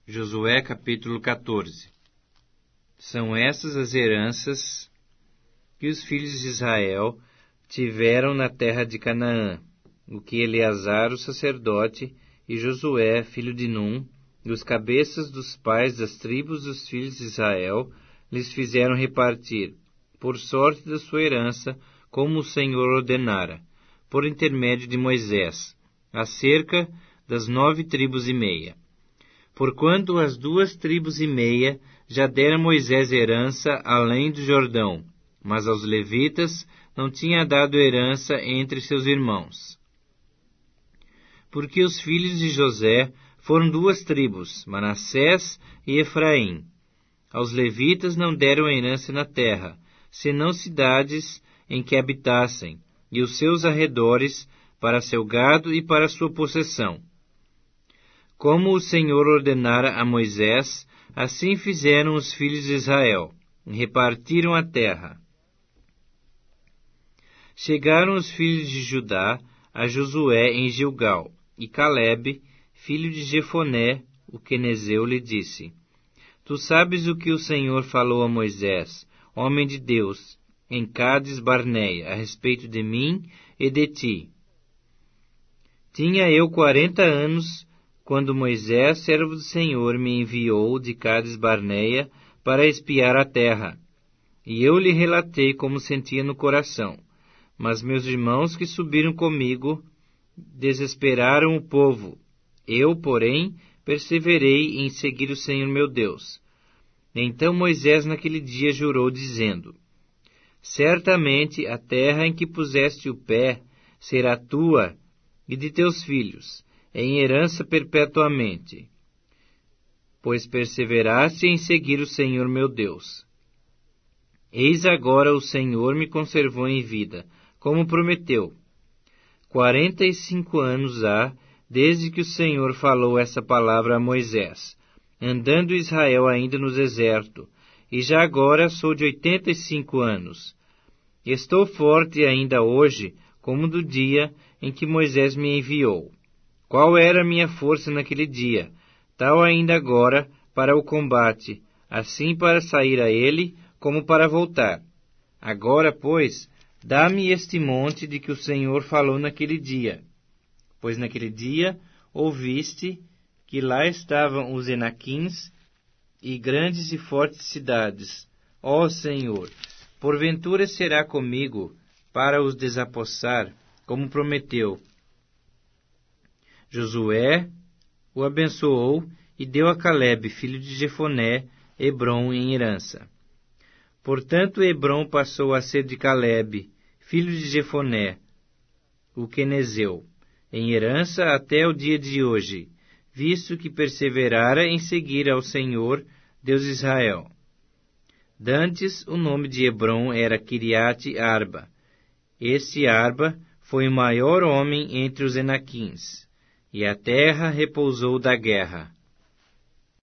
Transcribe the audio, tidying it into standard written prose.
Josué capítulo 14. São essas as heranças que os filhos de Israel tiveram na terra de Canaã, o que Eleazar, o sacerdote, e Josué, filho de Num, e os cabeças dos pais das tribos dos filhos de Israel, lhes fizeram repartir, por sorte da sua herança, como o Senhor ordenara, por intermédio de Moisés, acerca das 9 tribos e meia. Porquanto as 2 tribos e meia já dera Moisés herança além do Jordão, mas aos levitas não tinha dado herança entre seus irmãos. Porque os filhos de José foram 2 tribos, Manassés e Efraim. Aos levitas não deram herança na terra, senão cidades em que habitassem, e os seus arredores, para seu gado e para sua possessão. Como o Senhor ordenara a Moisés, assim fizeram os filhos de Israel, e repartiram a terra. Chegaram os filhos de Judá a Josué em Gilgal, e Calebe, filho de Jefoné, o quenezeu, lhe disse: Tu sabes o que o Senhor falou a Moisés, homem de Deus, em Cádiz Barneia, a respeito de mim e de ti. Tinha eu 40 anos, quando Moisés, servo do Senhor, me enviou de Cádiz Barneia para espiar a terra. E eu lhe relatei como sentia no coração. Mas meus irmãos que subiram comigo desesperaram o povo. Eu, porém, perseverei em seguir o Senhor meu Deus. Então Moisés naquele dia jurou, dizendo: Certamente a terra em que puseste o pé será tua e de teus filhos, em herança perpetuamente, pois perseveraste em seguir o Senhor meu Deus. Eis agora o Senhor me conservou em vida, como prometeu. 45 anos há, desde que o Senhor falou essa palavra a Moisés, andando Israel ainda no deserto, e já agora sou de 85 anos. Estou forte ainda hoje, como do dia em que Moisés me enviou. Qual era a minha força naquele dia, tal ainda agora para o combate, assim para sair a ele, como para voltar. Agora, pois, dá-me este monte de que o Senhor falou naquele dia. Pois naquele dia ouviste que lá estavam os Enaquins e grandes e fortes cidades. Ó Senhor, porventura será comigo para os desapossar, como prometeu. Josué o abençoou e deu a Calebe, filho de Jefoné, Hebrom em herança. Portanto, Hebrom passou a ser de Calebe, filho de Jefoné, o quenezeu, em herança até o dia de hoje, visto que perseverara em seguir ao Senhor, Deus de Israel. Dantes, o nome de Hebrom era Quiriate Arba. Este Arba foi o maior homem entre os Enaquins, e a terra repousou da guerra.